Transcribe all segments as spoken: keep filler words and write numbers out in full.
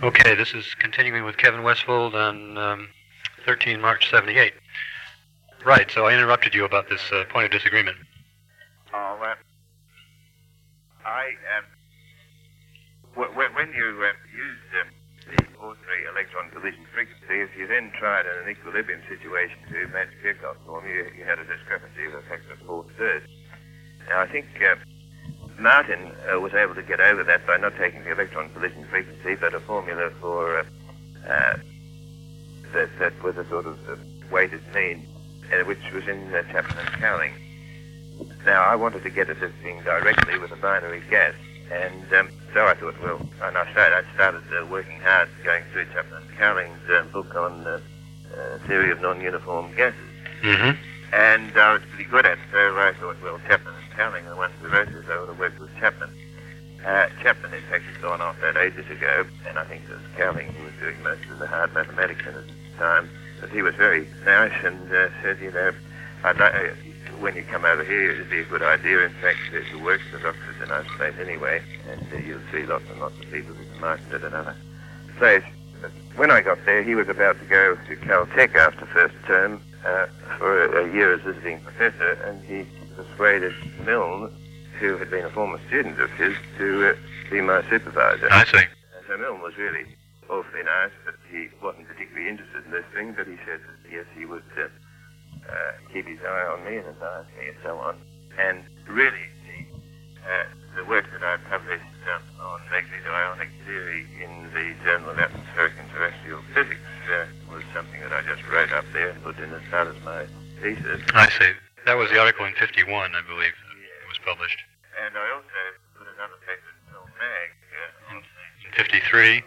Okay, this is continuing with Kevin Westfold on um, thirteen March seventy-eight. Right, so I interrupted you about this uh, point of disagreement. Oh, well, I, um, w- w- when you uh, used um, the ordinary electron collision frequency, if you then tried in an equilibrium situation to match Kirchhoff's formula, you, you had a discrepancy of a factor of four-thirds. Now, I think uh, Martin uh, was able to get over that by not taking the electron collision frequency, but a formula for uh, uh, that, that was a sort of uh, weighted mean, uh, which was in uh, Chapman and Cowling. Now, I wanted to get at this thing directly with a binary gas, and um, so I thought, well, and I started, I started uh, working hard, going through Chapman and Cowling's uh, book on uh, uh, theory of non-uniform gases. Mm-hmm. And I was pretty good at it, so I thought, well, Chapman and Cowling are the ones who wrote this, I would have worked with Chapman. Uh, Chapman, in fact, had gone off that ages ago, and I think it was Cowling who was doing most of the hard mathematics in his time. But he was very nice and uh, said, you know, I'd like, uh, when you come over here, it'd be a good idea, in fact, uh, to work with Oxford in our place anyway, and uh, you'll see lots and lots of people who might at another place. But when I got there, he was about to go to Caltech after first term uh, for a, a year as visiting professor, and he persuaded Milne, who had been a former student of his, to uh, be my supervisor. I see. And so Milne was really awfully nice, but he wasn't particularly interested in this thing, but he said that, yes, he would uh, uh, keep his eye on me and advise me and so on. And really, the, uh, the work that I published um, on magneto-ionic theory in the Journal of Atmospheric and Terrestrial Physics uh, was something that I just wrote up there and put in as part of my thesis. I see. That was the article in fifty-one, I believe, that was published. And I also put another paper in Film Mag uh, on In fifty-three.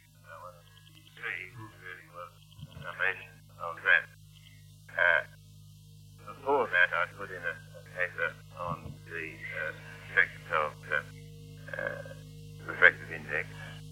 really was a summation of that. Uh, before that, I put in a, a paper on the uh, effect of uh, uh, refractive index.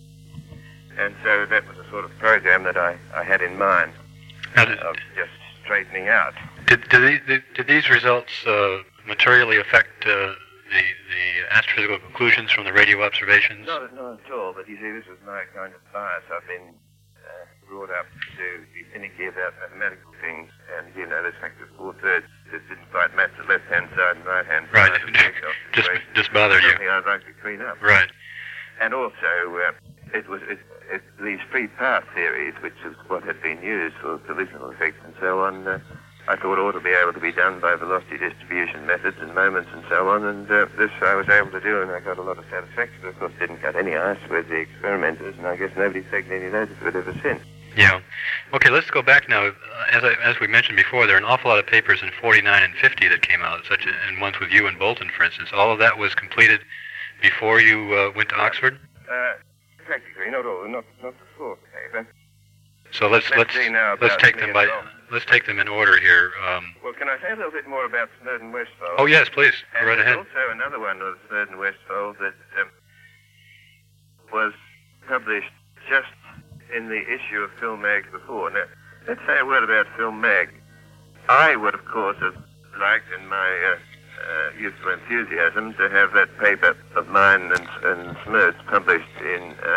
And so that was a sort of program that I, I had in mind Now, did, of just straightening out. did, did, these, did, did these results uh, materially affect uh, the, the astrophysical conclusions from the radio observations? Not, not at all, but you see, this was my kind of bias. I've been uh, brought up to be finicky about mathematical things, and, you know, this factor of four-thirds just didn't quite match the left-hand side and right-hand side. Right, of the just, just bothered you. Something I'd like to clean up. Right. And also, uh, it was it, it, these free path theories, which is what had been used for collisional effects and so on, uh, I thought ought to be able to be done by velocity distribution methods and moments and so on, and uh, this I was able to do, and I got a lot of satisfaction. Of course, didn't cut any ice with the experimenters, and I guess nobody's taken any notice of it ever since. Yeah. Okay, let's go back now. Uh, As I, as we mentioned before, there are an awful lot of papers in forty-nine and fifty that came out, such as, and ones with you and Bolton, for instance. All of that was completed before you uh, went to Oxford? Uh, practically, not all, not not the fourth paper. So let's Let's let's see now let's about take them by Leon. let's take them in order here. Um, Well, can I say a little bit more about Snowden Westfold? oh yes, please go And right there's ahead. also another one of Snowden Westfold that um, was published just in the issue of Film Mag before. Now, let's say a word about Film Mag. I would, of course, have liked in my uh, uh, youthful enthusiasm to have that paper of mine and, and Smirt's published in uh,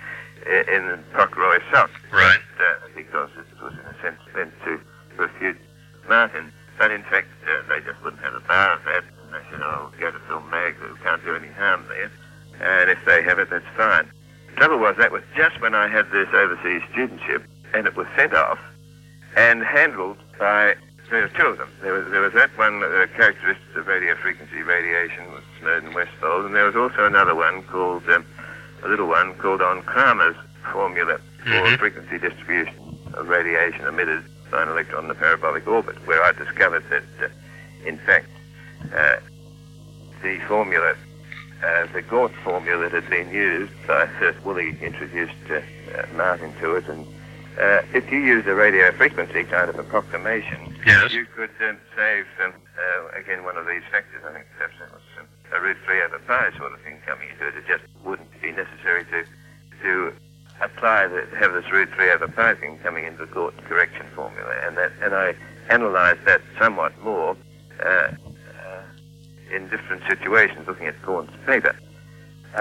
in Pockroy Sock. Right. Uh, because it was, in a sense, meant to refute Martin. But in fact, uh, they just wouldn't have a bar of that. And they said, oh, go to Film Mag, who can't do any harm there. And if they have it, that's fine. The trouble was, that was just when I had this overseas studentship, and it was sent off and handled by, there were two of them. There was, there was that one, uh, Characteristics of Radio Frequency Radiation with Snowden Westfold, and there was also another one called, um, a little one called on Kramer's formula for Mm-hmm. frequency distribution of radiation emitted by an electron in a parabolic orbit, where I discovered that, uh, in fact, uh, the formula, uh, the Gauss formula that had been used by first Woolley introduced uh, uh, Martin to it, and uh, if you use a radio frequency kind of approximation, Yes. you could um, save, um, uh, again, one of these factors. I think perhaps it was um, a root three over pi sort of thing coming into it. It just wouldn't be necessary to to apply the, have this root three over pi thing coming into the Gauss correction formula, and that and I analysed that somewhat more uh, uh, in different situations, looking at Korn's paper. Uh,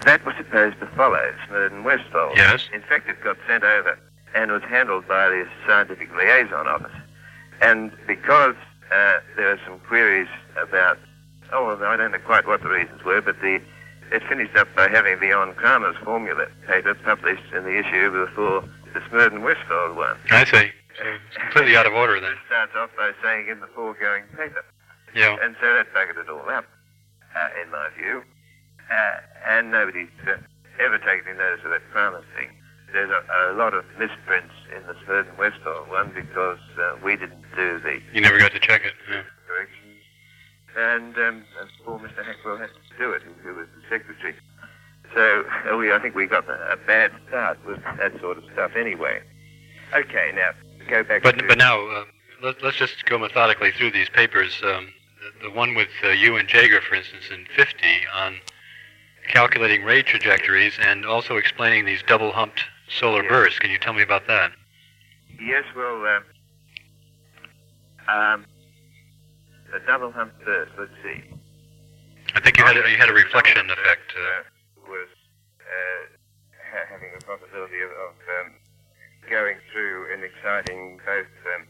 that was supposed to follow Snowden Westfold. Yes. In fact, it got sent over and was handled by the Scientific Liaison Office. And because uh, there are some queries about, oh, well, I don't know quite what the reasons were, but the it finished up by having the On Kramer's formula paper published in the issue before the Snowden Westfold one. I see. So it's completely out of order then. It starts off by saying in the foregoing paper. Yeah. And so that buggered it all up, uh, in my view. Uh, and nobody's uh, ever taken any notice of that Kramer thing. There's a, a lot of misprints in the Snowden Westfold one because uh, we didn't do the... You never got to check it. Yeah. Corrections. And, um, and poor Mister Hackwell had to do it, who was the secretary. So uh, we, I think we got a, a bad start with that sort of stuff anyway. Okay, now, go back but, to... But now, uh, let, let's just go methodically through these papers. Um, the, the one with uh, you and Jaeger, for instance, in fifty, on calculating ray trajectories and also explaining these double-humped solar yes. bursts. Can you tell me about that? Yes, well, uh, um, the double-humped burst, let's see. I think you had a, you had a reflection effect. Uh, uh, was uh, ha- having the possibility of, of um, going through and exciting both um,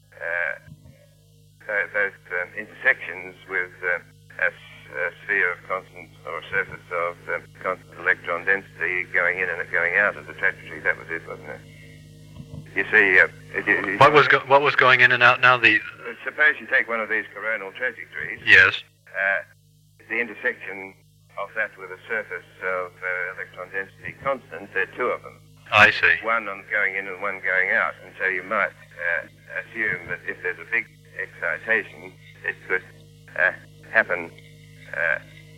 uh, both um, intersections with uh, a, a sphere of constant, or a surface of um, constant electron density going in and going out of the trajectory. That was it, wasn't it? You see, uh, it, it, what was go- what was going in and out now? The uh, suppose you take one of these coronal trajectories. Yes. Uh, the intersection of that with a surface of uh, electron density constant. There are two of them. I see. One on going in and one going out, and so you might uh, assume that if there's a big excitation, it could uh, happen, uh,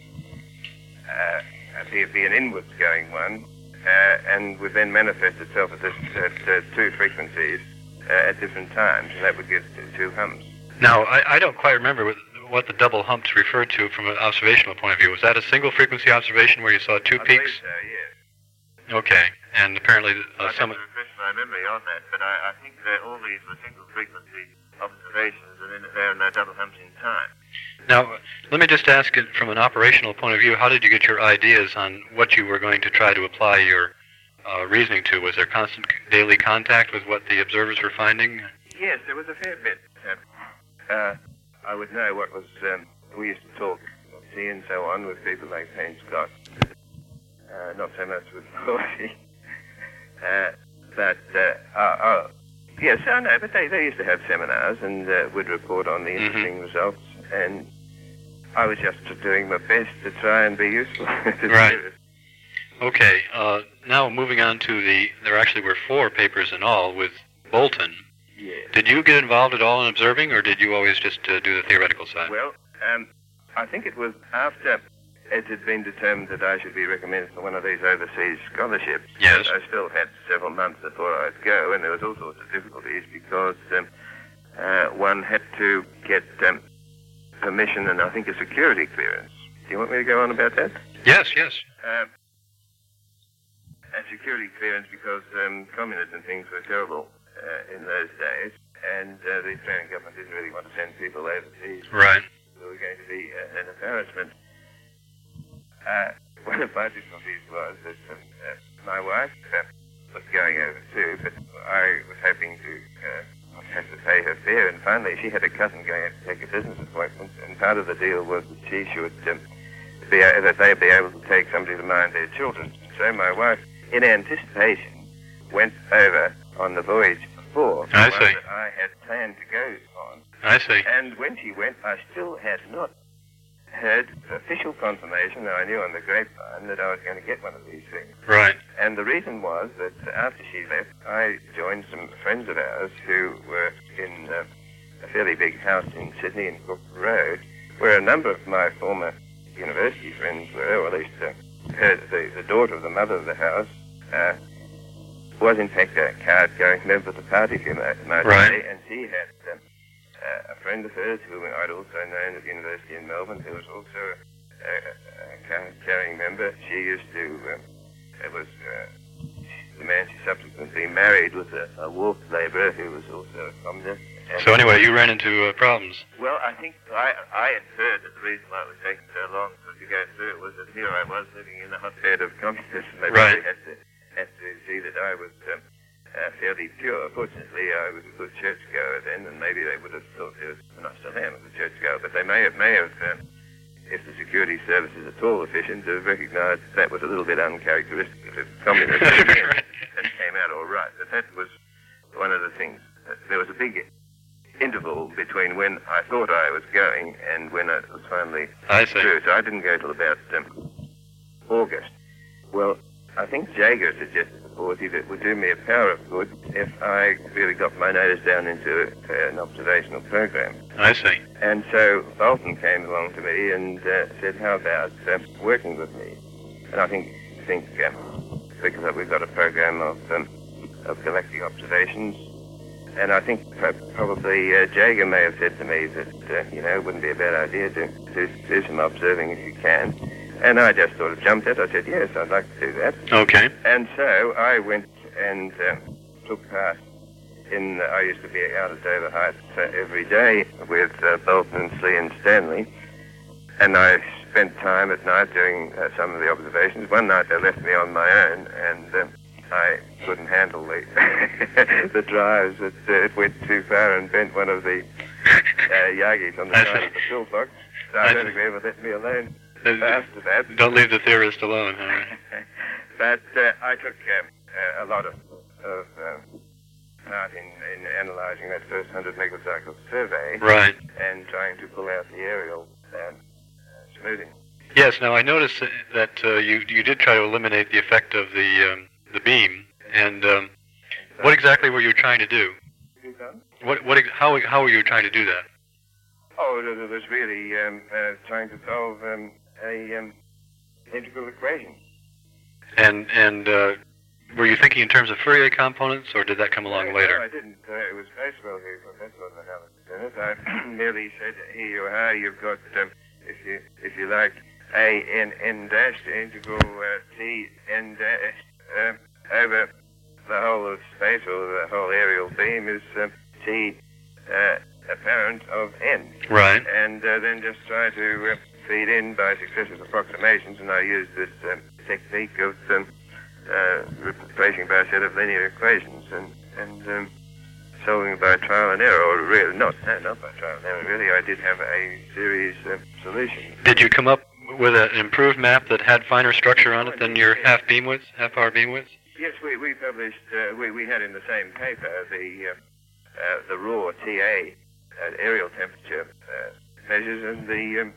uh, be, be an inwards going one, uh, and would then manifest itself at, this, at uh, two frequencies uh, at different times, and that would give two humps. Now, I, I don't quite remember what, what the double humps referred to from an observational point of view. Was that a single frequency observation where you saw two I peaks? believe so, yes. Okay, and apparently uh, I some. have to refresh my memory on that, but I, I think that all these were single frequency observations, and then there are no double humps in time. Now, let me just ask it from an operational point of view, how did you get your ideas on what you were going to try to apply your uh, reasoning to? Was there constant daily contact with what the observers were finding? Yes, there was a fair bit. Uh, uh, I would know what was, um, we used to talk, see and so on, with people like Payne Scott. Uh, not so much with Corsi. uh, but, uh, oh, oh, yes, I know, but they, they used to have seminars and uh, would report on the interesting mm-hmm. results, and I was just doing my best to try and be useful. to right. Okay, uh, now moving on to the, there actually were four papers in all with Bolton. Yes. Did you get involved at all in observing, or did you always just uh, do the theoretical side? Well, um, I think it was after it had been determined that I should be recommended for one of these overseas scholarships. Yes. I still had several months before I'd go, and there was all sorts of difficulties because um, uh, one had to get um, permission and I think a security clearance. Do you want me to go on about that? Yes, yes. Um, a security clearance because um, communism and things were terrible uh, in those days, and uh, the Australian government didn't really want to send people overseas. Right. There were going to be uh, an embarrassment. Uh, one of my difficulties was that um, uh, my wife uh, was going over too, but I was hoping to uh, not have to pay her fare, and finally she had a cousin going out to take a business appointment, and part of the deal was that she should um, be uh, that they'd be able to take somebody to mind their children. So my wife, in anticipation, went over on the voyage before. I the see. one that I had planned to go on. I see. And when she went, I still had not heard official confirmation that I knew on the grapevine that I was going to get one of these things. Right. And the reason was that after she left, I joined some friends of ours who were in uh, a fairly big house in Sydney in Cook Road, where a number of my former university friends were, or at least uh, her, the, the daughter of the mother of the house, uh, was in fact a card-going member of the party, if you might might right. say, and she had um, uh, a friend of hers whom I'd also known at the university in Melbourne, who was also a, a, a card-carrying member. She used to, um, it was uh, the man she subsequently married was a, a wharf labourer who was also a communist, And so anyway, you ran into uh, problems. Well, I think I, I inferred that the reason why it was taking so long to go through it was that here I was living in the hotbed of communists, and they right. really had to, had to see that I was um, uh, fairly pure. Fortunately, I was a good churchgoer then, and maybe they would have thought there was, and I still am a good churchgoer, but they may have, may have um, if the security service is at all efficient, to have recognised that was a little bit uncharacteristic of the communists. Right. That came out all right, but that was one of the things. There was a big interval between when I thought I was going and when I was finally I see. through. So I didn't go till about um, August. Well, I think Jaeger suggested to Forty that it would do me a power of good if I really got my notice down into uh, an observational program. I see. And so Bolton came along to me and uh, said, how about uh, working with me? And I think, think um, because we've got a program of, um, of galactic observations. And I think probably uh, Jaeger may have said to me that, uh, you know, it wouldn't be a bad idea to, to do some observing if you can. And I just sort of jumped at it. I said, yes, I'd like to do that. Okay. And so I went and uh, took part in, uh, I used to be out at Dover Heights uh, every day with uh, Bolton and Slee and Stanley. And I spent time at night doing uh, some of the observations. One night they left me on my own, and uh, I couldn't handle the the drives. It, uh, it went too far and bent one of the uh, Yagis on the I side see. of the pillbox. So I I don't see. think they ever let me alone Uh, after that. Don't leave the theorist alone. All right. But uh, I took uh, a lot of, of uh, part in, in analysing that first one hundred megacycle survey. Right. And trying to pull out the aerial um, uh, smoothing. Yes. Now I noticed that uh, you you did try to eliminate the effect of the um, the beam, and um, what exactly were you trying to do? What what ex- how how were you trying to do that? Oh, it was really um, uh, trying to solve um, a um, integral equation. And and uh, were you thinking in terms of Fourier components, or did that come along no, later? No, I didn't. Uh, it was Maxwell who put that sort of analysis in it. I merely said, here you are. You've got, um, if you if you like, a n n dash the integral uh, t n dash uh, over the whole of space, or the whole aerial beam is um, t uh, apparent of n. Right. And uh, then just try to uh, feed in by successive approximations, and I used this um, technique of um, uh, replacing by a set of linear equations and and um, solving by trial and error, or really not, no, not by trial and error. Really, I did have a series uh, solution. Did you come up with an improved map that had finer structure on it than your half beam width, half hour beam width? Yes, we we published. Uh, we we had in the same paper the uh, uh, the raw T A uh, aerial temperature uh, measures and the um,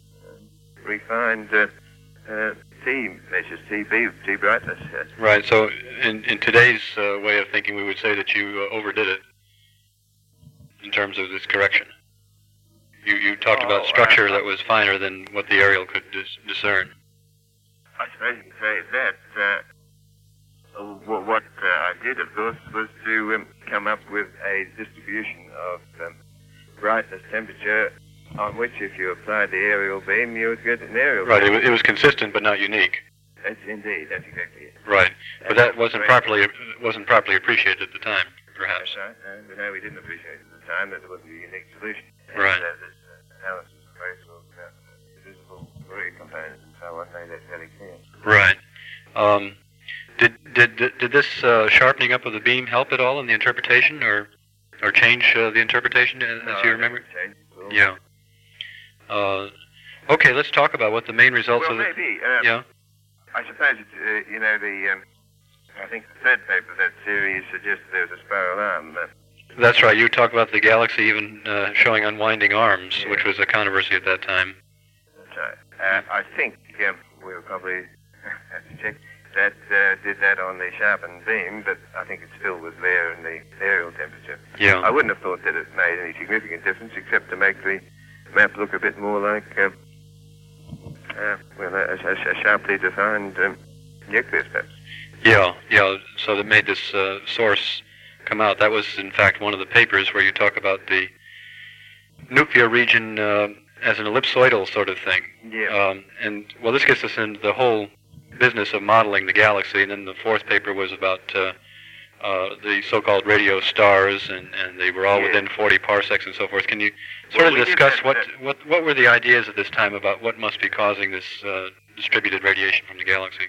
uh, refined uh, uh, T measures, T B, T brightness. Uh, Right. So in in today's uh, way of thinking, we would say that you uh, overdid it in terms of this correction. You you talked Oh, about structure uh, that was finer than what the aerial could dis- discern. I suppose you can say that. Uh, wh- what uh, I did, of course, was to um, come up with a distribution of um, brightness temperature on which, if you applied the aerial beam, you would get an aerial Right. It beam. was, it was consistent but not unique. That's indeed. That's exactly it. Right. But And that that's wasn't great. properly wasn't properly appreciated at the time, perhaps. That's right. No, but no, we didn't appreciate it at the time that there wasn't a unique solution. And, Right. Uh, this uh, analysis of various sorts of uh, divisible Fourier components and so on made that fairly clear. Right. Um, did did did, did this uh, sharpening up of the beam help at all in the interpretation, or or change uh, the interpretation as, No, as you remember? it hasn't changed at all. Yeah. Uh, okay, let's talk about what the main results Well, of the maybe. Uh, yeah. I suppose, it's, uh, you know, the, um, I think the third paper of that series suggested there was a spiral arm. Uh, That's right. You talked about the galaxy even uh, showing unwinding arms, Yeah. which was a controversy at that time. that's right. Uh, I think um, we'll probably have to check that, uh, did that on the sharpened beam, but I think it still was there in the aerial temperature. Yeah. I wouldn't have thought that it made any significant difference except to make the map look a bit more like, uh, uh, well, a, a, a sharply defined um, nucleus, perhaps. Yeah, yeah. So that made this uh, source come out. That was, in fact, one of the papers where you talk about the nuclear region uh, as an ellipsoidal sort of thing. Yeah. Um, and, well, this gets us into the whole business of modeling the galaxy. And then the fourth paper was about uh, uh, the so-called radio stars, and, and they were all Yes. within forty parsecs and so forth. Can you sort Well, of we did discuss that, what, uh, what what were the ideas at this time about what must be causing this uh, distributed radiation from the galaxy?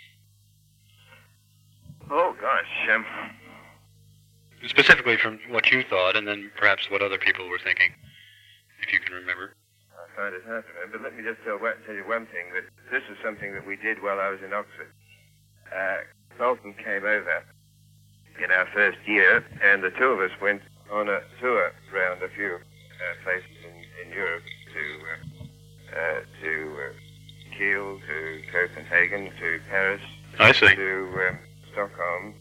Oh, gosh. Um, Specifically from what you thought, and then perhaps what other people were thinking, if you can remember. I find it hard to remember. Let me just tell, one- tell you one thing, that this is something that we did while I was in Oxford. Uh, Bolton came over in our first year, and the two of us went on a tour around a few uh, places in, in Europe to uh, uh, to uh, Kiel, to Copenhagen, to Paris, I see. to um, Stockholm,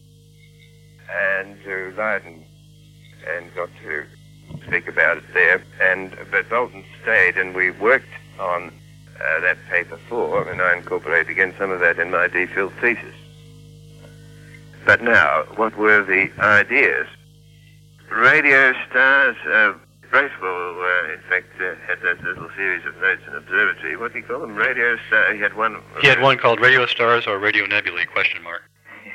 and to Leiden, and got to speak about it there. And but Bolton stayed, and we worked on uh, that paper four, and I incorporated again some of that in my D Phil thesis. But now, what were the ideas? Radio stars. Uh, Bracewell, uh, in fact, uh, had that little series of notes in observatory. What do you call them? Radio stars. He had one. He had one called Radio Stars or Radio Nebulae, question mark.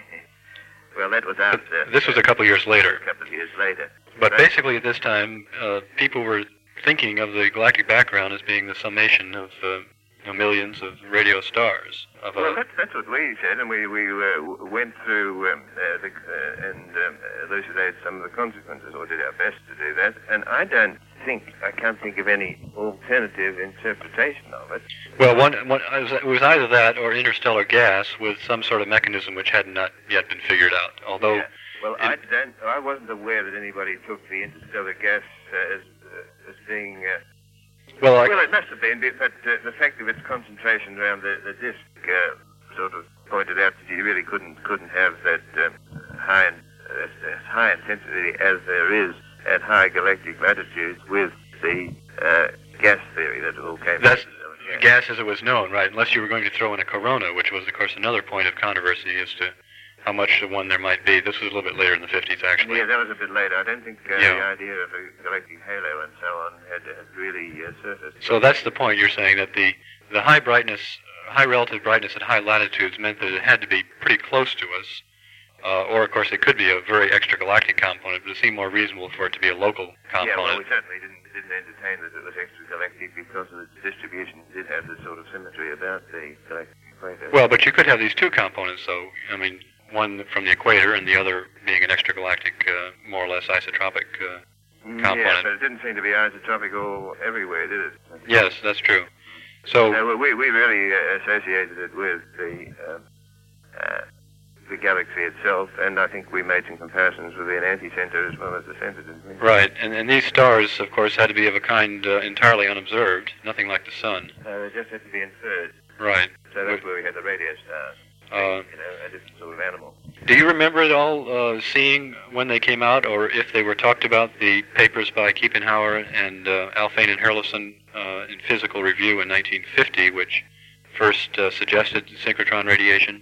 Well, that was after. But this was a couple years later. A couple of years later. But Right. basically at this time, uh, people were thinking of the galactic background as being the summation of uh, you know, millions of radio stars. Of a, Well, that's, that's what we said, and we, we uh, w- went through um, uh, the, uh, and um, elucidated some of the consequences, or did our best to do that. And I don't think, I can't think of any alternative interpretation of it. well, one, one, it was either that or interstellar gas with some sort of mechanism which had not yet been figured out. Although, Yeah. Well, it- I don't, I wasn't aware that anybody took the interstellar gas uh, as, uh, as being... Uh, well, I, well, it must have been, but uh, the fact of its concentration around the, the disk uh, sort of pointed out that you really couldn't couldn't have that um, high uh, as high intensity as there is at high galactic latitudes with the uh, gas theory that it all came That's from. Yeah. gas as it was known, right? Unless you were going to throw in a corona, which was, of course, another point of controversy as to how much of one there might be. This was a little bit later in the fifties, actually. Yeah, that was a bit later. I don't think uh, Yeah. the idea of a galactic halo and so on had, had really uh, surfaced. So that's the point you're saying, that the, the high brightness, high relative brightness at high latitudes meant that it had to be pretty close to us. Uh, or, of course, it could be a very extragalactic component, but it seemed more reasonable for it to be a local component. Yeah, well, we certainly didn't didn't entertain that it was extragalactic because of its distribution. It did have this sort of symmetry about the galactic equator. Well, but you could have these two components, though. I mean, one from the equator and the other being an extragalactic, uh, more or less isotropic uh, Mm, component. Yeah, but it didn't seem to be isotropic all everywhere, did it? Yes, that's true. So, Uh, well, we we really uh, associated it with the uh, uh, the galaxy itself, and I think we made some comparisons with the anti-center as well as the center, didn't we? right, and, and these stars, of course, had to be of a kind uh, entirely unobserved, nothing like the sun. Uh, they just had to be inferred. Right. So that's where we had the radio stars. Uh, you know, a different sort of animal. Do you remember at all uh, seeing when they came out, or if they were talked about, the papers by Kiepenhauer and uh, Alfvén and Herlufsen uh, in Physical Review in nineteen fifty, which first uh, suggested synchrotron radiation?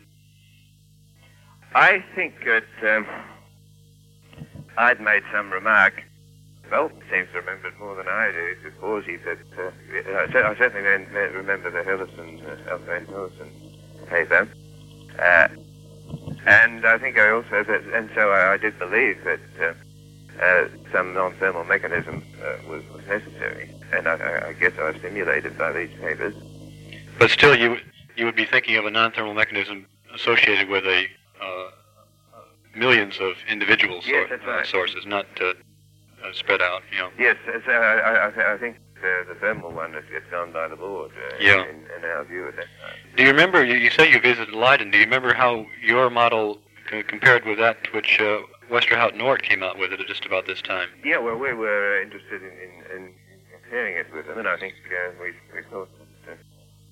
I think that um, I'd made some remark. Bolton seems to remember it more than I do, to Borsey, but uh, I, cer- I certainly don't remember the Herlufsen, uh, Alfvén Herlufsen paper. Uh, and I think I also, that, and so I, I did believe that uh, uh, some non-thermal mechanism uh, was, was necessary, and I, I, I guess I was stimulated by these papers. But still, you you would be thinking of a non-thermal mechanism associated with a uh, millions of individual sor- Yes, that's uh, right. sources, not uh, uh, spread out. You know. Yes, so I, I, I th- I think the, the thermal one has has gone by the board uh, Yeah. in, in our view at that time. Do you remember? You, you say you visited Leiden. Do you remember how your model c- compared with that which uh, Westerhout and Oort came out with it at just about this time? Yeah, well, we were uh, interested in, in, in comparing it with them, and I think uh, we, we thought that, uh,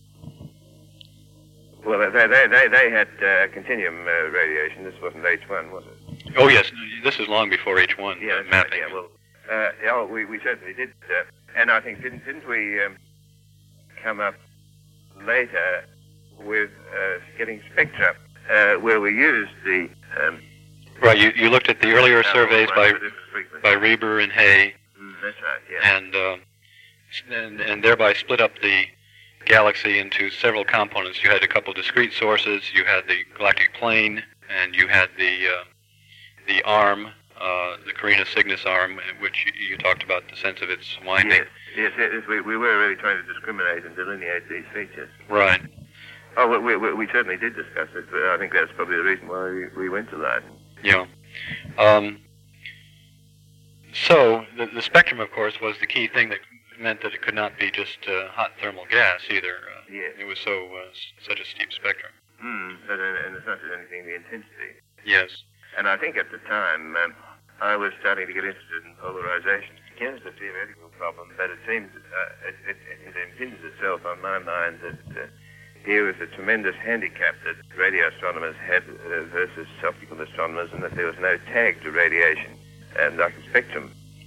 well, they, they, they, they had uh, continuum uh, radiation. This wasn't H one, was it? Oh yes, this is long before H one Yeah, uh, that's right, mapping. yeah, well, uh, yeah, well, we, we certainly did. Uh, and I think, didn't, didn't we um, come up later with uh, getting spectra, uh, where we used the... Um, Right, you, you looked at the earlier surveys by by by Reber and Hay, Mm, that's right, yeah. and, uh, s- and and thereby split up the galaxy into several components. You had a couple discrete sources, you had the galactic plane, and you had the uh, the arm, uh, the Carina Cygnus arm, which you, you talked about the sense of its winding. Yes, yes, yes we, we were really trying to discriminate and delineate these features. Right. Oh, well, we, we, we certainly did discuss it, but I think that's probably the reason why we, we went to Leiden. Yeah. Um, so, the, the spectrum, of course, was the key thing that meant that it could not be just uh, hot thermal gas either. Uh, yes. It was so uh, such a steep spectrum. Hmm, but, uh, and it's not just anything, the intensity. Yes. And I think at the time, um, I was starting to get interested in polarization. Again, it's a theoretical problem, but it seems uh, it, it, it impinges itself on my mind that uh, here was a tremendous handicap that radio astronomers had uh, versus optical astronomers, and that there was no tag to radiation, and like a spectrum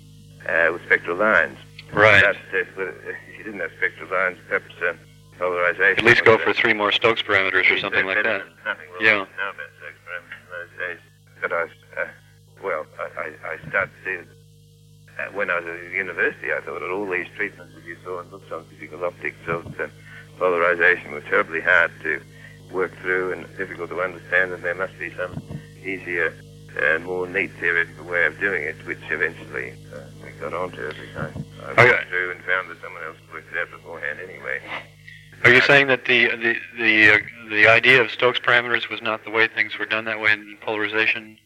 uh, with spectral lines. Right. But, uh, if you didn't have spectral lines, perhaps uh, polarization... At least go for uh, three more Stokes parameters or something like that. Nothing will Yeah. know about Stokes parameters in those days. But I, uh, well, I, I, I started to see that uh, when I was at university, I thought that all these treatments that you saw in books on physical optics of uh, polarization were terribly hard to work through and difficult to understand, and there must be some easier and more neat theoretical way of doing it, which eventually uh, we got onto as I, I went Okay. through and found that someone else worked it out beforehand anyway. Are you saying that the the the uh, the idea of Stokes parameters was not the way things were done that way in polarization?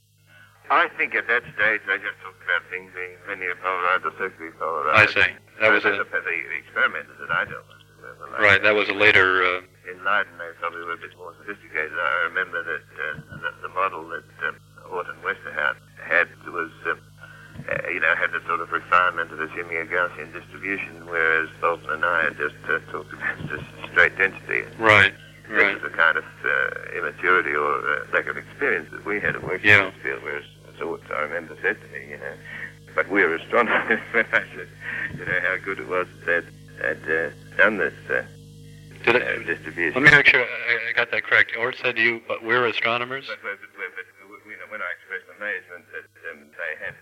I think at that stage they just talked about things being linear polarized or circularly I polarized. see. That was the, a the, the experimenters that I dealt with. were like right. That was a later. Uh, In Leiden, they probably were a bit more sophisticated. I remember that uh, the, the model that um, Orton Westerhout had was, uh, uh, you know, had the sort of refinement of assuming a Gaussian distribution, whereas Bolton and I had just uh, talked about just straight density. right. This Right. was a kind of uh, immaturity or uh, lack of experience that we had at working Yeah. in this field, whereas so what I remember said to me, you know, but we were astronomers when I said, you know, how good it was that had uh, done this uh, Did uh, it, distribution. let me make sure I, I got that correct. Ort said to you, but we're astronomers? But, but, but, but you know, when I expressed amazement that um, they had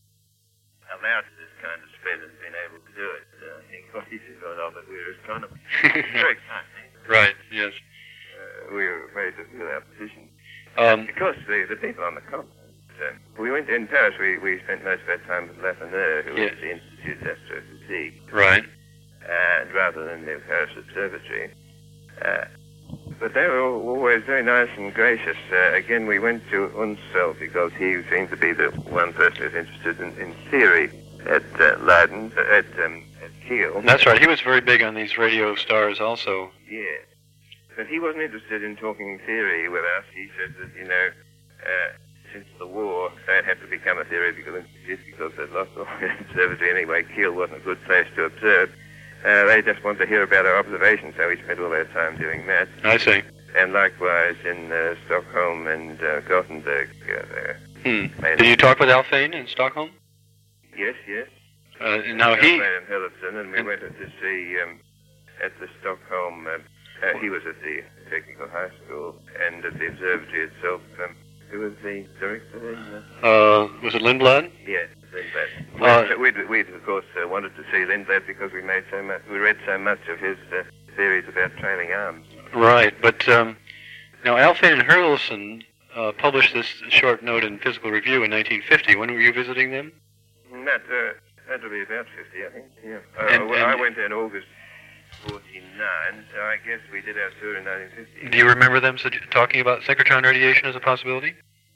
uh, allowed this kind of spread and been able to do it, uh, I think what he said was, oh, but we're astronomers. Very exciting. Right, yes. Uh, we were ready to feel our position. Um, Because the, the people on the continent, uh, we went in Paris, we, we spent most of our time with Lafreniere, who Yeah. was the Institut d'Astrophysique, right. and rather than the Paris Observatory. Uh, but they were all, always very nice and gracious. Uh, again, we went to Unseld because he seemed to be the one person who was interested in, in theory at uh, Leiden, uh, at, um, at Kiel. That's right. He was very big on these radio stars also. Yeah. But he wasn't interested in talking theory with us. He said that, you know, uh, since the war, they'd have to become a theoretical institute because they'd lost all the observatory anyway. Kiel wasn't a good place to observe. Uh, they just wanted to hear about our observations, so we spent all our time doing that. I see. And likewise in uh, Stockholm and uh, Gothenburg. Uh, there. Hmm. Mainly- Did you talk with Alfvén in Stockholm? Yes, yes. Uh, now he... Alfvén and Philipson, and we and- went to see um, at the Stockholm. Uh, uh, he was at the technical high school, and at the observatory itself. Um, who was the director then? Uh, Uh, was it Lindblad? yes, Lindblad. Uh, Well, we'd, we'd of course uh, wanted to see Lindblad because we made so much. We read so much of his uh, theories about trailing arms. Right, but um, now Alfvén and Hurlson uh, published this short note in Physical Review in nineteen fifty. When were you visiting them? That uh, that'll be about fifty, I think. Yeah. Uh, And- well, I and- went in August forty-nine, so I guess we did our tour in nineteen fifty. Do you remember them sug- talking about synchrotron radiation as a possibility?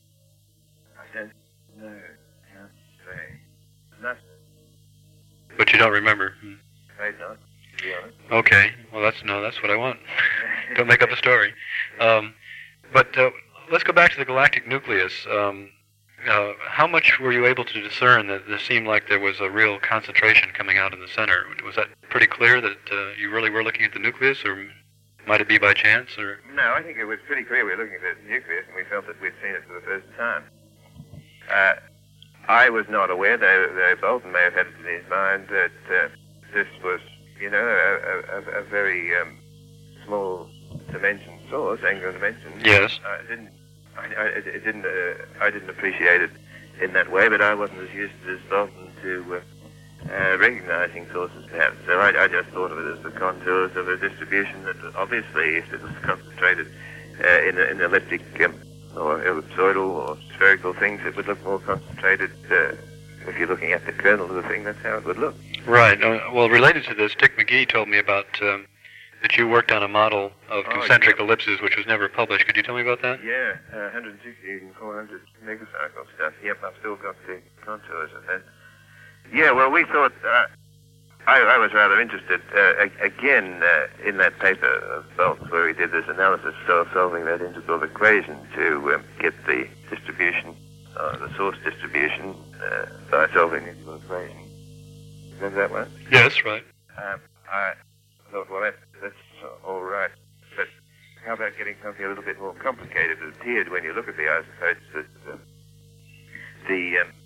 I don't know. Can't say. Not But you don't remember. Hmm. afraid not, to be honest. Okay, well that's no, that's what I want. Don't make up a story. Um, but uh, let's go back to the galactic nucleus. Um, uh, how much were you able to discern that there seemed like there was a real concentration coming out in the center? Was that pretty clear that uh, you really were looking at the nucleus, or might it be by chance? Or No, I think it was pretty clear we were looking at the nucleus, and we felt that we'd seen it for the first time. Uh, I was not aware, though, though Bolton may have had it in his mind, that uh, this was, you know, a, a, a very um, small dimension source, angular dimension. Yes. I didn't, I, I, it didn't, uh, I didn't appreciate it in that way, but I wasn't as used as Bolton to uh, uh, recognizing sources, perhaps. So I, I just thought of it as the contours of a distribution that, obviously, if it was concentrated uh, in, a, in an elliptic um, or ellipsoidal or spherical things, it would look more concentrated. Uh, if you're looking at the kernel of the thing, that's how it would look. Right. Uh, well, related to this, Dick McGee told me about um, that you worked on a model of Oh, concentric yeah. ellipses, which was never published. Could you tell me about that? Yeah, uh, one hundred sixty and four hundred megacycle stuff. Yep, I've still got the contours of that. Yeah, well, we thought, uh, I, I was rather interested, uh, a- again, uh, in that paper of Bolt's where he did this analysis, so solving that integral equation to um, get the distribution, uh, the source distribution, uh, by solving the integral equation. Remember that one? Yes, right. Um, I thought, well, that, that's all right, but how about getting something a little bit more complicated? It appeared when you look at the isotopes that uh, the um,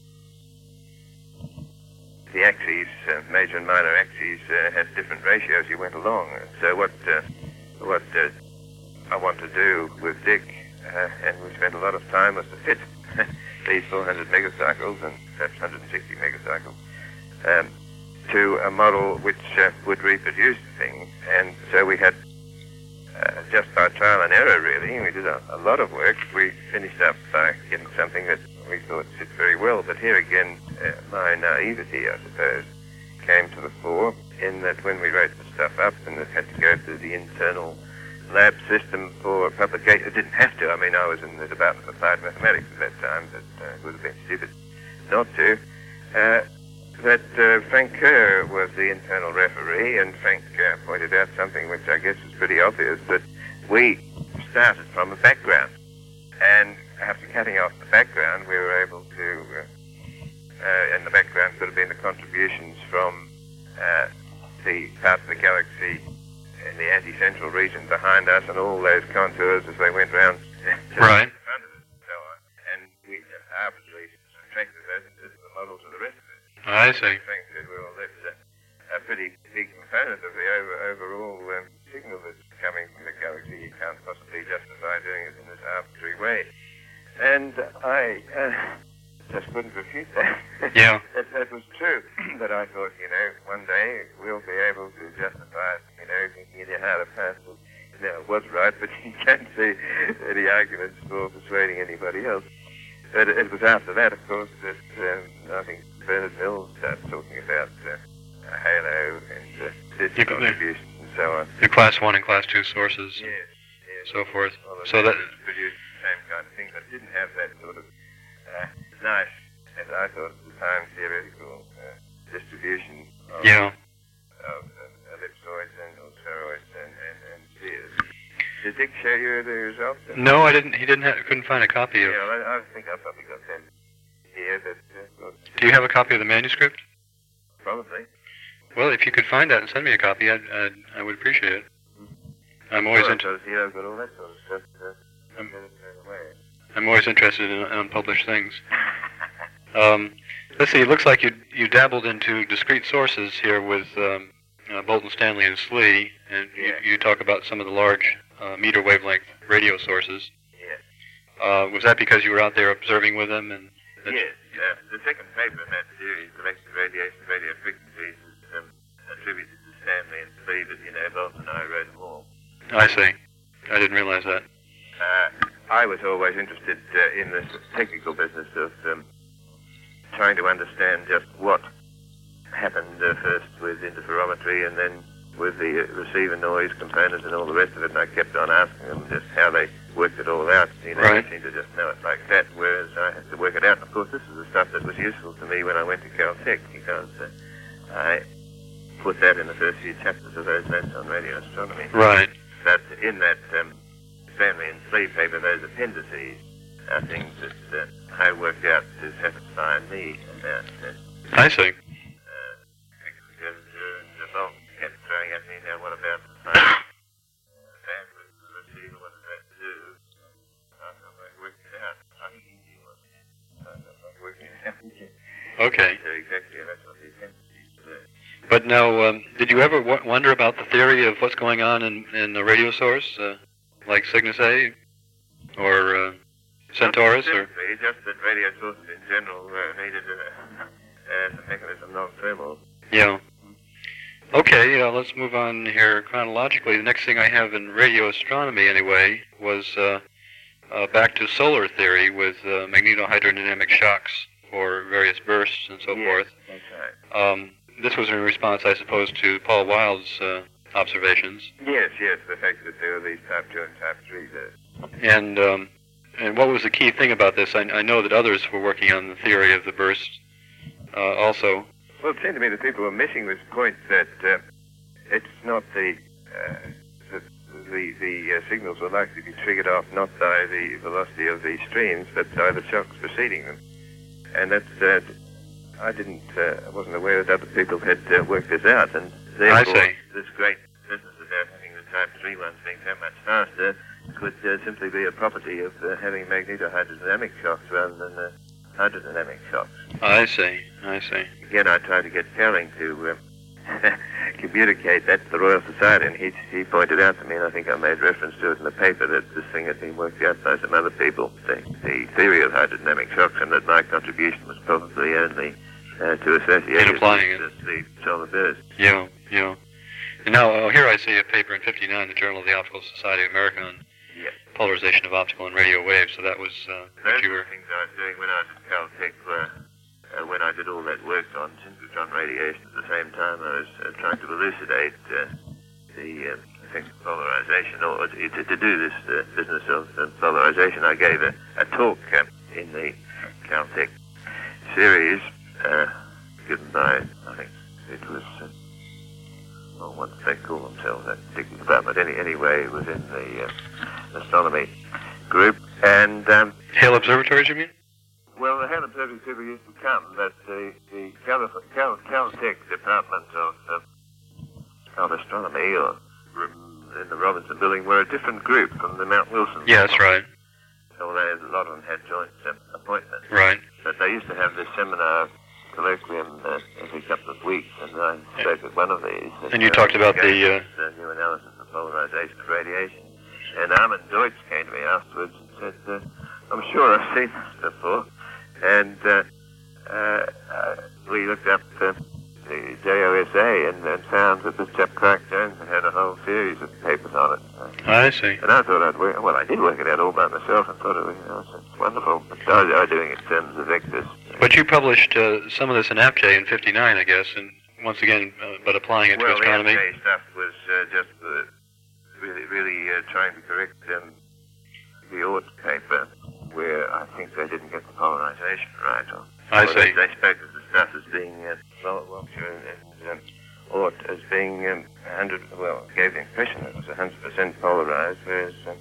the axes, uh, major and minor axes, uh, had different ratios you went along. So what uh, what uh, I want to do with Dick, uh, and we spent a lot of time, was to fit these four hundred megacycles and perhaps one hundred sixty megacycles um, to a model which uh, would reproduce the thing. And so we had, uh, just by trial and error really, we did a, a lot of work. We finished up by getting something that we thought fit very well. But here again, uh, my naivety, I suppose, came to the fore in that when we wrote the stuff up and it had to go through the internal lab system for publication, it didn't have to. I mean, I was in the Department of Applied Mathematics at that time, but uh, it would have been stupid not to. Uh, that uh, Frank Kerr was the internal referee, and Frank uh, pointed out something which I guess was pretty obvious, that we started from a background. And after cutting off the background, we were able to, uh, uh, and the background could have been the contributions from uh, the part of the galaxy in the anti-central region behind us, and all those contours as they went round to Right. the front of it and so on. And we arbitrarily subtracted those into the model to the rest of it. I see. Frank said, well, that's a, a pretty big component of the over, overall um, signal that's coming from the galaxy. You can't possibly justify doing it in this arbitrary way. And I uh, just couldn't refute that. Yeah. that. That was true. But I thought, you know, one day we'll be able to justify it, you know, thinking it harder past it. You know, it was right, but you can't see any arguments for persuading anybody else. But it, it was after that, of course, that um, I think Bernard Mills started talking about uh, a halo and uh, this You- contributions and so on. The class one and class two sources, Yes, yes. so forth. All of So that, produced the same kind of thing, but didn't have that sort of uh, nice, as I thought at the time, theoretical uh, distribution of, yeah. of, of ellipsoids and spheroids and, and, and spheres. Did Dick show you the results? No, I didn't. He didn't. Have, couldn't find a copy of. Yeah, well, I, I think I probably got them here. But, uh, well, Do you have a copy of the manuscript? probably. Well, if you could find that and send me a copy, I'd, I'd, I would appreciate it. I'm always Well, inter- because, you know, I've got all that sort of stuff. Uh, Um, get it thrown away. I'm always interested in unpublished things. Um, let's see. It looks like you you dabbled into discrete sources here with um, uh, Bolton, Stanley, and Slee, and Yeah. you, you talk about some of the large uh, meter wavelength radio sources. Yes. Uh, was that because you were out there observing with them? And that- Yes, uh, the second paper in that series, Selected Radiation, Radio Frequencies, is um, attributed to Stanley and Slee, but, you know, Bolton and I wrote them all. I see. I didn't realize that. Uh, I was always interested uh, in this technical business of um, trying to understand just what happened uh, first with interferometry and then with the uh, receiver noise components and all the rest of it. And I kept on asking them just how they worked it all out. You know, Right. they seemed to just know it like that, whereas I had to work it out. And of course, this is the stuff that was useful to me when I went to Caltech, because uh, I put that in the first few chapters of those notes on radio astronomy. Right. But in that um, Stanley and Slee paper, those appendices are things that uh, I worked out to satisfy me about uh, I see. uh, because uh, the Bolton kept throwing at me, now what about the uh, bandwidth of the receiver, what does that do? I thought I worked it out. I think he knew what I thought I worked it out. Okay. So exactly, that's what the appendices do. But now, um, did you ever w- wonder about the theory of what's going on in, in a radio source, uh, like Cygnus A or uh, Centaurus? Or Simply, just that radio sources in general uh, needed a, a mechanism non-thermal. Yeah. Okay, uh, let's move on here chronologically. The next thing I have in radio astronomy, anyway, was uh, uh, back to solar theory with uh, magnetohydrodynamic shocks for various bursts and so yes, forth. That's right. Um, this was in response, I suppose, to Paul Wild's uh, observations. Yes, yes, the fact that there were these type two and type three bursts. And um, and what was the key thing about this? I, I know that others were working on the theory of the burst uh, also. Well, it seemed to me that people were missing this point that uh, it's not the uh, that the the uh, signals were likely to be triggered off not by the velocity of the streams, but by the shocks preceding them. And that's uh, I didn't uh, I wasn't aware that other people had uh, worked this out, and therefore I see. this great business about having the type three ones being so much faster could uh, simply be a property of uh, having magnetohydrodynamic shocks rather than uh, hydrodynamic shocks. I see, I see. Again, I tried to get Kelling to uh, communicate that to the Royal Society, and he, he pointed out to me, and I think I made reference to it in the paper, that this thing had been worked out by some other people, the, the theory of hydrodynamic shocks, and that my contribution was probably only uh, to associate In applying it. with the solar burst. Yeah, yeah. And now uh, here I see a paper in fifty-nine, the Journal of the Optical Society of America, on Yes. polarization of optical and radio waves. So that was uh, Those what you were were. the things I was doing when I was at Caltech, where, uh, when I did all that work on synchrotron radiation. At the same time, I was uh, trying to elucidate uh, the uh, effect of polarization, or to, to, to do this uh, business of uh, polarization. I gave a, a talk uh, in the Caltech series, uh, given by, I think it was, uh, well, what did they call themselves, that particular department? Any, anyway, it was in the uh, astronomy group, and um, Hale observatories, you mean? well, the Hale Observatory Super used to come, but the the Cal, Cal, Caltech department of uh, of astronomy, or in the Robinson Building, were a different group from the Mount Wilson. Yeah, that's right. Although a lot of them had joint uh, appointments, Right. but they used to have this seminar colloquium uh, every couple of weeks, and I spoke at one of these. And you talked about the, uh, the new analysis of polarization of radiation. And Armin Deutsch came to me afterwards and said, uh, I'm sure I've seen this before. And uh, uh, uh, we looked up uh, the J O S A and, and found that this chap Clark Jones had had a whole series of papers on it. Uh, I see. and I thought I'd work, well, I did work it out all by myself and thought it was, you know, it's wonderful. But I was, I was doing it in terms of vectors. But you published uh, some of this in APJ in fifty-nine, I guess, and once again, uh, but applying it well, to astronomy. Well, the F J stuff was uh, just uh, really, really uh, trying to correct um, the Ort paper, where I think they didn't get the polarization right. Or, I or see. They, they spoke of the stuff as being, uh, well, Wiltshire and um, Ort as being um, one hundred, well, gave the impression that it was one hundred percent polarized, whereas um,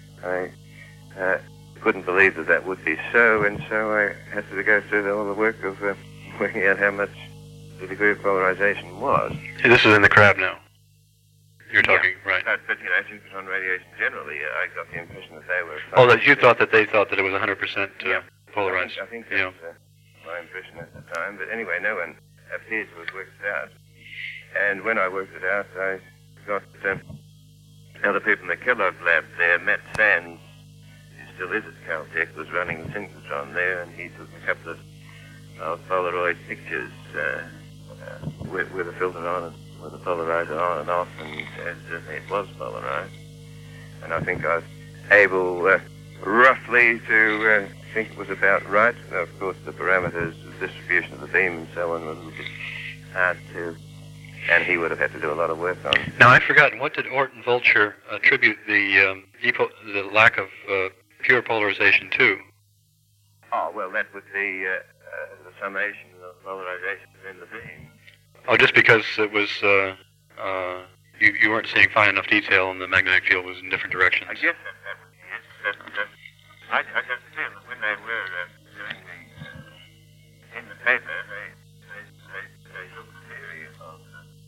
I uh, couldn't believe that that would be so, and so I had to go through the, all the work of uh, working out how much the degree of polarization was. Hey, this is in the crab now. You're talking, Yeah. right. But, but, you know, synchrotron radiation generally, uh, I got the impression that they were... Oh, that you thought that they thought that it was one hundred percent uh, Yeah. polarized. I think, I think Yeah. that was uh, my impression at the time. But anyway, no one appeared to have worked it out. And when I worked it out, I got um, other people in the Kellogg lab there. Matt Sands, who still is at Caltech, was running the synchrotron there, and he took a couple of, of Polaroid pictures uh, uh, with, with a filter on and with a polarizer on and off, and uh, certainly it was polarized. And I think I was able uh, roughly to uh, think it was about right. Now, of course, the parameters, the distribution of the beam and so on was a little bit hard to, and he would have had to do a lot of work on. Now, I've forgotten, what did Ort and Vulture attribute the um, epo- the lack of uh, pure polarization to? Oh, well, that would be uh, uh, the summation of polarization within the beam. Oh, just because it was, uh, uh, you, you weren't seeing fine enough detail and the magnetic field was in different directions. I guess that, that would be it. That, that, I, I got the feel that when they were uh, doing the, uh, in the paper, they, they, they, they took the theory of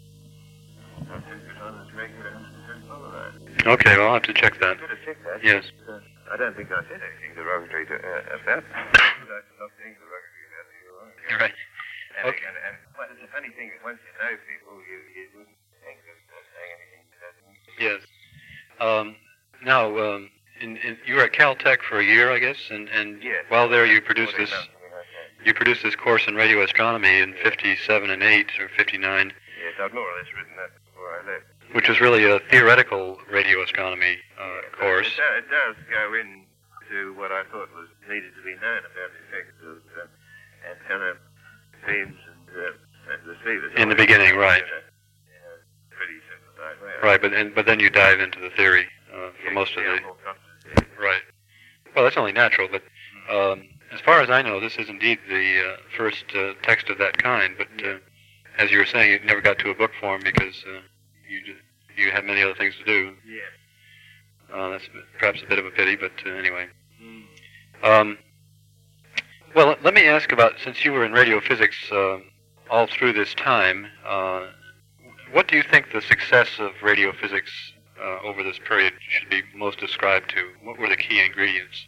uh, of synchrotron as regular one hundred percent polarized. Okay, well, I'll have to check that. I could have checked that. Yes. But, uh, I don't think I said anything derogatory to, uh, about that. I said nothing derogatory about the U R. You're right. And, Okay. and, and well, it's a funny thing that once you know people, you, you wouldn't think of uh, saying anything to them. Yes. Um, now, um, in, in, you were at Caltech for a year, I guess, and, and Yes. while there you produced fourteen this months, something like that. you produced this course in radio astronomy in fifty-seven and eight or fifty-nine, Yes, I'd more or less written that before I left. which was really a theoretical radio astronomy uh, Yeah, but course. It, do- it does go in to what I thought was needed to be known about the effects of uh, antenna beams and, uh, and receivers. In the beginning, right. In a, in a pretty simplified way. Right, but and, but then you dive into the theory uh, for Yeah, most of yeah, the... more complicated. Right. Well, that's only natural, but um, as far as I know, this is indeed the uh, first uh, text of that kind, but uh, as you were saying, it never got to a book form because uh, you d- you had many other things to do. Yeah. Uh, that's perhaps a bit of a pity, but uh, anyway. Mm. Um, well, let me ask about, since you were in radio physics uh, all through this time, uh, what do you think the success of radio physics uh, over this period should be most ascribed to? What were the key ingredients?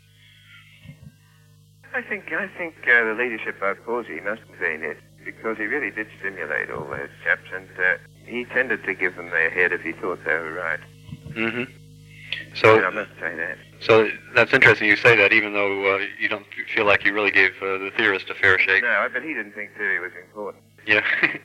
I think I think uh, the leadership of Pawsey must have been it, because he really did stimulate all those chaps, and uh, he tended to give them their head if he thought they were right. Mm-hmm. So, And I must say that. so that's interesting you say that, even though uh, you don't feel like you really gave uh, the theorist a fair shake. No, but he didn't think theory was important. Yeah.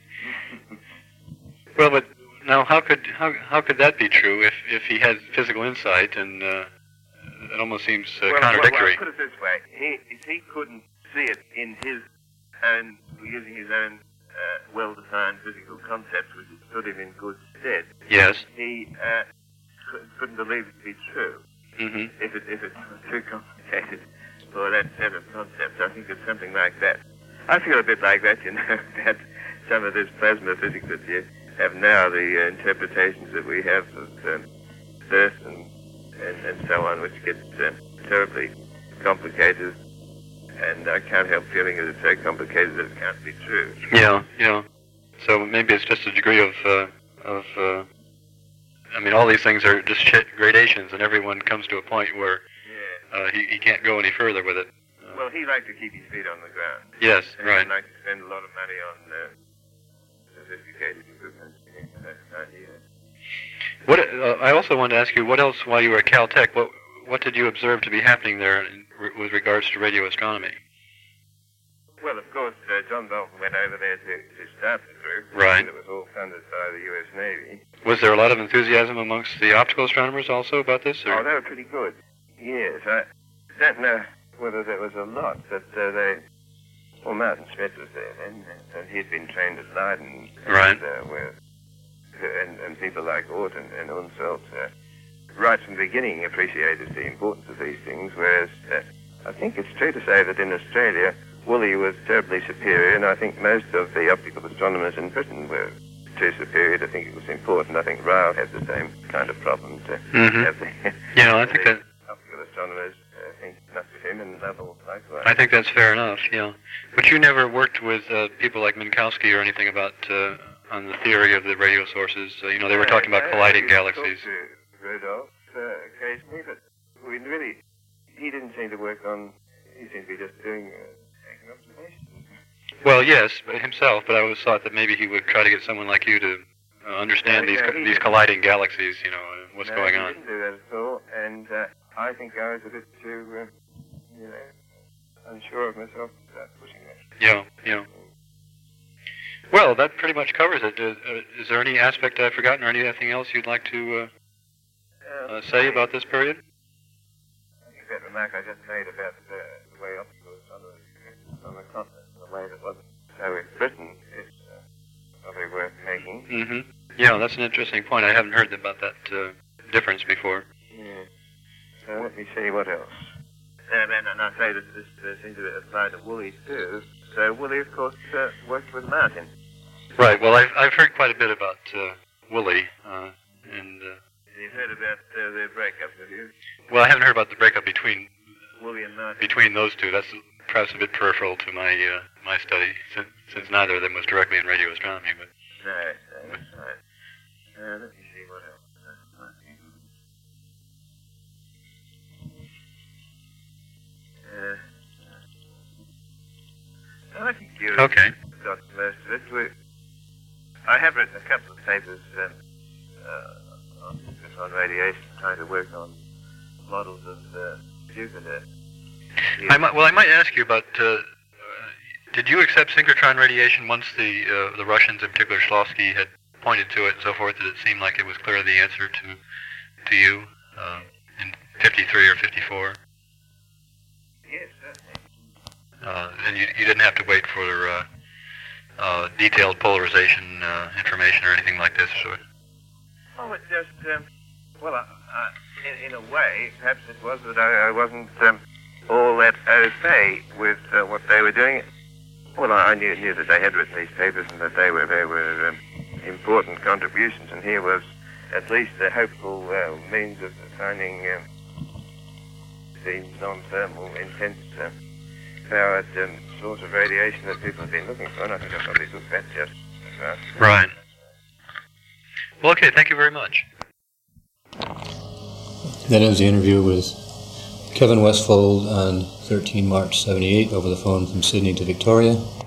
Well, but now how could how how could that be true if if he had physical insight, and uh, it almost seems uh, well, contradictory. Well, well, put it this way: he if he couldn't see it in his own, using his own uh, well-defined physical concepts, which stood him in good stead. Yes. He uh, cou- couldn't believe it to be true. Mm-hmm. If it if it was too complicated for that set of concepts, I think it's something like that. I feel a bit like that, you know, that some of this plasma physics that you have now, the uh, interpretations that we have of um, birth and, and and so on, which gets uh, terribly complicated, and I can't help feeling that it's so complicated that it can't be true. Yeah, yeah. So maybe it's just a degree of uh, of. Uh, I mean, all these things are just sh- gradations, and everyone comes to a point where Yeah. uh, he he can't go any further with it. Uh, Well, he liked to keep his feet on the ground. yes, And right. he liked to spend a lot of money on uh, sophisticated equipment. That's an idea. What uh, I also wanted to ask you, what else while you were at Caltech? What what did you observe to be happening there in, with regards to radio astronomy? Well, of course, uh, John Dalton went over there to, to start the group. Right. It was all funded by the U S Navy. Was there a lot of enthusiasm amongst the optical astronomers also about this? Or? Oh, they were pretty good. Yes, I don't know whether there was a lot, but uh, they... Well, Martin Schmidt was there then, and he'd been trained at Leiden. Right. And, uh, where, and, and people like Ort and, and Unseld, uh, right from the beginning appreciated the importance of these things, whereas uh, I think it's true to say that in Australia, Woolley was terribly superior, and I think most of the optical astronomers in Britain were too superior to think it was important. I think Ryle had the same kind of problem to Mm-hmm. have the, Yeah, I think the that optical astronomers uh, think much of him, and Lovell likewise. I think that's fair enough. Yeah, but you never worked with uh, people like Minkowski or anything about uh, on the theory of the radio sources. Uh, you know, they were talking about I- I colliding used to talk galaxies. to Rudolph uh, occasionally, but we really, he didn't seem to work on. He seemed to be just doing uh, taking observations. Well, yes, but himself. But I always thought that maybe he would try to get someone like you to uh, understand No, these no, co- he these didn't. colliding galaxies. You know, uh, what's no, going he on. didn't do that at all, and uh, I think I was a bit too, uh, you know, unsure of myself to start pushing that. Yeah, yeah. Well, that pretty much covers it. Uh, uh, is there any aspect I've forgotten, or anything else you'd like to uh, Uh, uh, say about this period? I think that remark I just made about uh, the way optical astronomers on the continent, in a way that wasn't so in Britain, is uh, probably worth making. Mm-hmm. Yeah, that's an interesting point. I haven't heard about that uh, difference before. Yeah. So let me see what else. And, and, and I say that this uh, seems to apply to Woolley too. So Woolley, of course, uh, worked with Martin. Right. Well, I've I've heard quite a bit about uh, Woolley, uh, and uh, You've heard about uh, their breakup, have you? well, I haven't heard about the breakup between Woolley and Martin. between those two. That's perhaps a bit peripheral to my uh, my study, since, since neither of them was directly in radio astronomy. But No, no, that's right. Uh, let me see what else. Uh, I think you've okay. got most of it. We, I have written a couple of papers um, uh, on, on radiation, trying to work on models of uh, Jupiter. I might, well, I might ask you about. Uh, uh, did you accept synchrotron radiation once the uh, the Russians, in particular Shklovsky, had pointed to it and so forth? Did it seem like it was clearly the answer to to you uh, in fifty-three or fifty-four? yes, certainly. Uh, and you, you didn't have to wait for uh, uh, detailed polarization uh, information or anything like this, so... Oh, it just, um, well, I, I, in, in a way, perhaps it was that I, I wasn't um, all that au fait with uh, what they were doing. Well, I, I knew, knew that they had written these papers and that they were, they were um, important contributions, and here was at least a hopeful uh, means of finding um, the non-thermal, intense uh, powered um, source of radiation that people have been looking for, and I think I probably took that just uh, right. Well, okay, thank you very much. That ends the interview with Kevin Westfold on thirteen March seventy-eight over the phone from Sydney to Victoria.